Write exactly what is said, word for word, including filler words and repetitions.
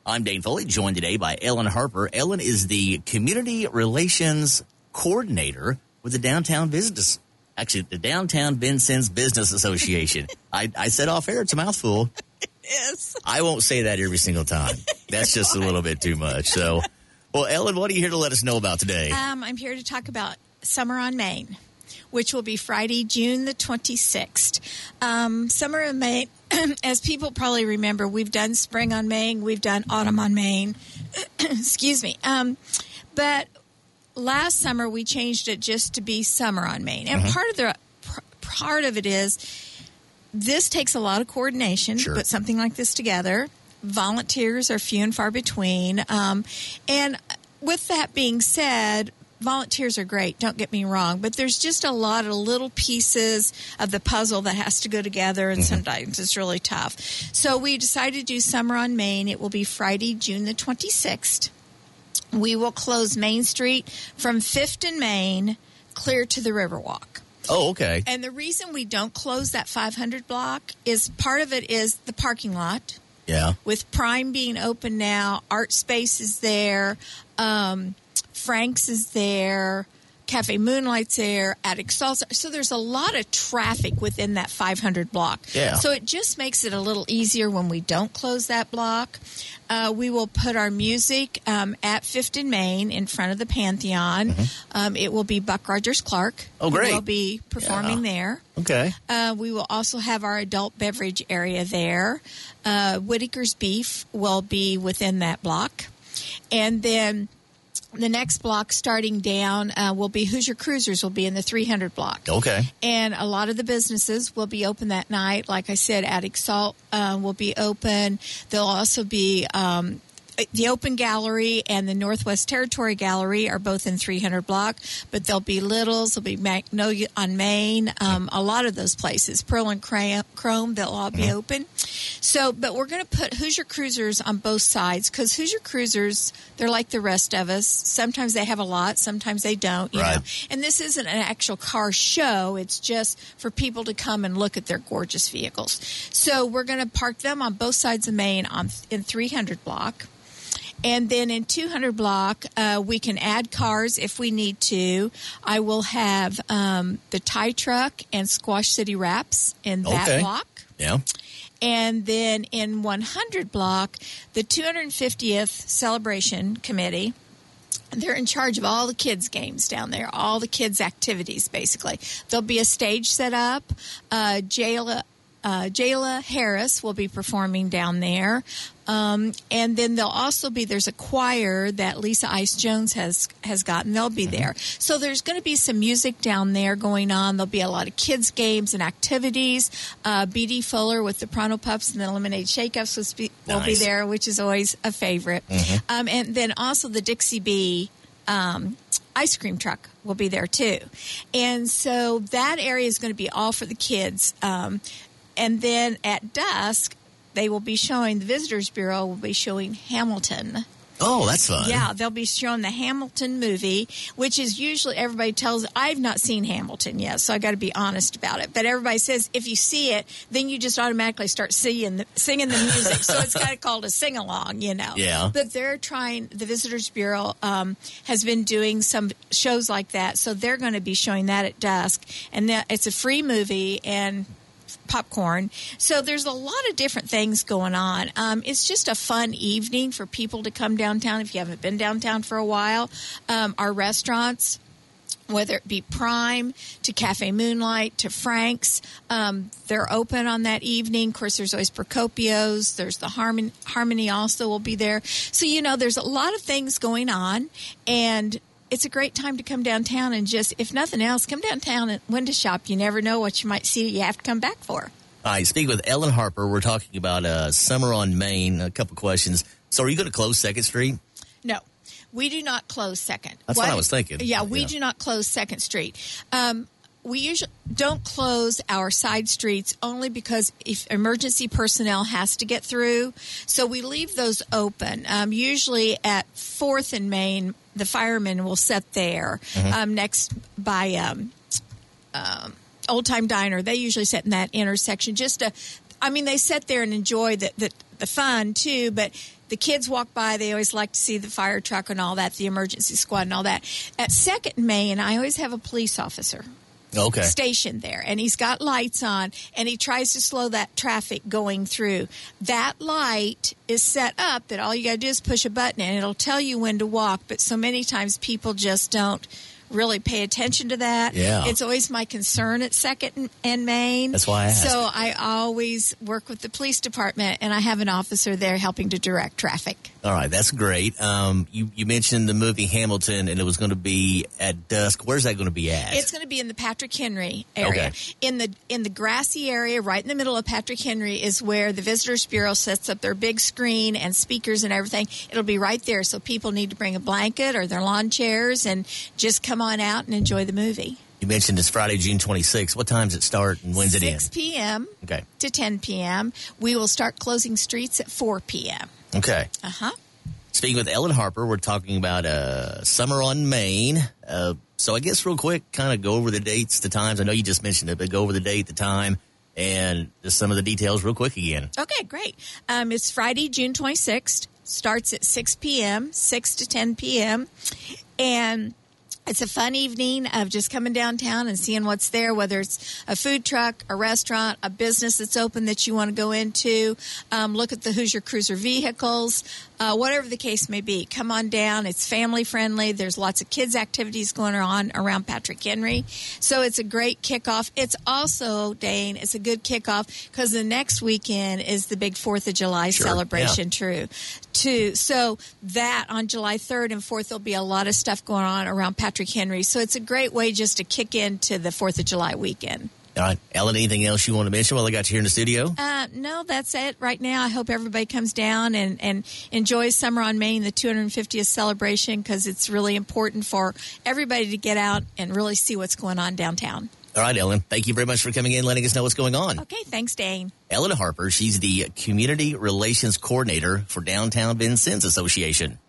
I'm Dane Foley, joined today by Ellen Harper. Ellen is the Community Relations Coordinator with the Downtown Business, actually the Downtown Vincennes Business Association. I, I said off air, it's a mouthful. It is. I won't say that every single time. That's just a little bit too much. So, well, Ellen, what are you here to let us know about today? Um, I'm here to talk about Summer on Main, which will be Friday, June the twenty-sixth. Um, Summer on Main, as people probably remember, we've done Spring on Main, we've done Autumn on Main. Excuse me. Um, but last summer we changed it just to be Summer on Main, and mm-hmm. part of the part of it is this takes a lot of coordination sure. to put something like this together. Volunteers are few and far between, um, and with that being said, volunteers are great, don't get me wrong, but there's just a lot of little pieces of the puzzle that has to go together, and mm-hmm. sometimes it's really tough. So we decided to do Summer on Main. It will be Friday, June the twenty-sixth. We will close Main Street from fifth and Main clear to the Riverwalk. Oh, okay. And the reason we don't close that five hundred block is part of it is the parking lot. Yeah. With Prime being open now, Art Space is there, um, Frank's is there, Cafe Moonlight's there, Attic Salsa. So there's a lot of traffic within that five hundred block. Yeah. So it just makes it a little easier when we don't close that block. Uh, we will put our music um, at fifth and Main in front of the Pantheon. Mm-hmm. Um, it will be Buck Rogers Clark. Oh, great. Who will be performing yeah. there. Okay. Uh, we will also have our adult beverage area there. Uh, Whitaker's Beef will be within that block. And then the next block starting down uh, will be Hoosier Cruisers will be in the three hundred block. Okay. And a lot of the businesses will be open that night. Like I said, Attic Salt uh, will be open. There'll also be um, the Open Gallery and the Northwest Territory Gallery are both in three hundred block, but there'll be Little's, there'll be Magnolia on Main, um, a lot of those places. Pearl and Chrome, they'll all be mm-hmm. open. So, but we're going to put Hoosier Cruisers on both sides because Hoosier Cruisers, they're like the rest of us. Sometimes they have a lot, sometimes they don't. You right. know? And this isn't an actual car show. It's just for people to come and look at their gorgeous vehicles. So we're going to park them on both sides of Main on in three hundred block. And then in two hundred block, uh, we can add cars if we need to. I will have um, the Tie Truck and Squash City Wraps in that okay. block. Yeah. And then in one hundred block, the two hundred fiftieth Celebration Committee, they're in charge of all the kids' games down there, all the kids' activities, basically. There'll be a stage set up. Uh, Jayla, uh, Jayla Harris will be performing down there. Um, and then there'll also be, there's a choir that Lisa Ice Jones has, has gotten. They'll be there. So there's going to be some music down there going on. There'll be a lot of kids' games and activities. Uh, B D Fuller with the Pronto Pups and the Lemonade Shake-Ups will be, will nice. be there, which is always a favorite. Mm-hmm. Um, and then also the Dixie Bee, um, ice cream truck will be there too. And so that area is going to be all for the kids. Um, and then at dusk, they will be showing, the Visitors Bureau will be showing Hamilton. Oh, that's fun. Yeah, they'll be showing the Hamilton movie, which is usually, everybody tells, I've not seen Hamilton yet, so I got to be honest about it. But everybody says if you see it, then you just automatically start singing the, singing the music. So it's kind of called a sing-along, you know. Yeah. But they're trying, the Visitors Bureau um, has been doing some shows like that, so they're going to be showing that at dusk. And that, it's a free movie, and popcorn. So there's a lot of different things going on. Um, it's just a fun evening for people to come downtown if you haven't been downtown for a while. Um, our restaurants, whether it be Prime to Cafe Moonlight to Frank's, um, they're open on that evening. Of course, there's always Procopio's. There's the Harmony, Harmony also will be there. So, you know, there's a lot of things going on, and it's a great time to come downtown and just, if nothing else, come downtown and window shop. You never know what you might see you have to come back for. All right, speaking with Ellen Harper, we're talking about uh, Summer on Main. A couple questions. So are you going to close second Street? No, we do not close second. That's what, what I was thinking. Yeah, we yeah. do not close second Street. Um, we usually don't close our side streets only because if emergency personnel has to get through. So we leave those open. Um, usually at fourth and Main, the firemen will sit there mm-hmm. um, next by um, um, Old Time Diner. They usually sit in that intersection just to, I mean, they sit there and enjoy the, the, the fun too, but the kids walk by, they always like to see the fire truck and all that, the emergency squad and all that. At Second and Main, I always have a police officer. Okay. Stationed there, and he's got lights on, and he tries to slow that traffic going through. That light is set up that all you got to do is push a button, and it'll tell you when to walk. But so many times people just don't really pay attention to that. Yeah. It's always my concern at Second and Main. That's why I asked. So I always work with the police department, and I have an officer there helping to direct traffic. All right, that's great. Um, you, you mentioned the movie Hamilton, and it was going to be at dusk. Where's that going to be at? It's going to be in the Patrick Henry area. Okay. In the in the grassy area, right in the middle of Patrick Henry, is where the Visitors Bureau sets up their big screen and speakers and everything. It'll be right there, so people need to bring a blanket or their lawn chairs and just come on out and enjoy the movie. You mentioned it's Friday, June twenty-sixth. What time does it start and when's it end? six p.m. Okay. to ten p.m. We will start closing streets at four p.m. Okay. Uh-huh. Speaking with Ellen Harper, we're talking about uh, Summer on Main. Uh, so I guess real quick, kind of go over the dates, the times. I know you just mentioned it, but go over the date, the time, and just some of the details real quick again. Okay, great. Um, it's Friday, June twenty-sixth. Starts at six p.m., six to ten p.m., and it's a fun evening of just coming downtown and seeing what's there, whether it's a food truck, a restaurant, a business that's open that you want to go into. Um, look at the Hoosier Cruiser vehicles, uh, whatever the case may be. Come on down. It's family friendly. There's lots of kids' activities going on around Patrick Henry. So it's a great kickoff. It's also, Dane, it's a good kickoff because the next weekend is the big fourth of July Sure, celebration, yeah. true. Too. So that on July third and fourth, there'll be a lot of stuff going on around Patrick Henry. So it's a great way just to kick into the fourth of July weekend. All right. Ellen, anything else you want to mention while I got you here in the studio? Uh, no, that's it right now. I hope everybody comes down and, and enjoys Summer on Main, the two hundred fiftieth celebration, because it's really important for everybody to get out and really see what's going on downtown. All right, Ellen. Thank you very much for coming in, letting us know what's going on. Okay, thanks, Dane. Ellen Harper, she's the Community Relations Coordinator for Downtown Vincennes Association.